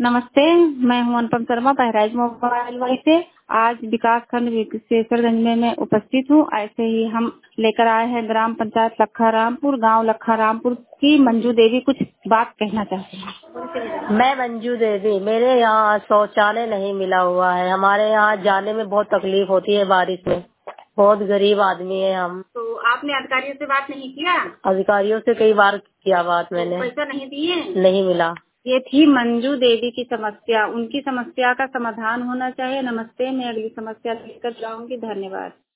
नमस्ते, मैं हूं अनुपम शर्मा, बहराइच मोबाइल वाली से। आज विकास खंड विशेषगंज में मैं उपस्थित हूं। ऐसे ही हम लेकर आए हैं ग्राम पंचायत लखरामपुर, गांव लखरामपुर की मंजू देवी कुछ बात कहना चाहती हैं। मैं मंजू देवी। मेरे यहाँ शौचालय नहीं मिला हुआ है। हमारे यहाँ जाने में बहुत तकलीफ होती है बारिश में। बहुत गरीब आदमी है हम। तो आपने अधिकारियों से बात नहीं किया? अधिकारियों से कई बार किया बात मैंने। तो पैसा नहीं दिए? नहीं मिला। ये थी मंजू देवी की समस्या। उनकी समस्या का समाधान होना चाहिए। नमस्ते, मैं अगली समस्या लेकर जाऊंगी। धन्यवाद।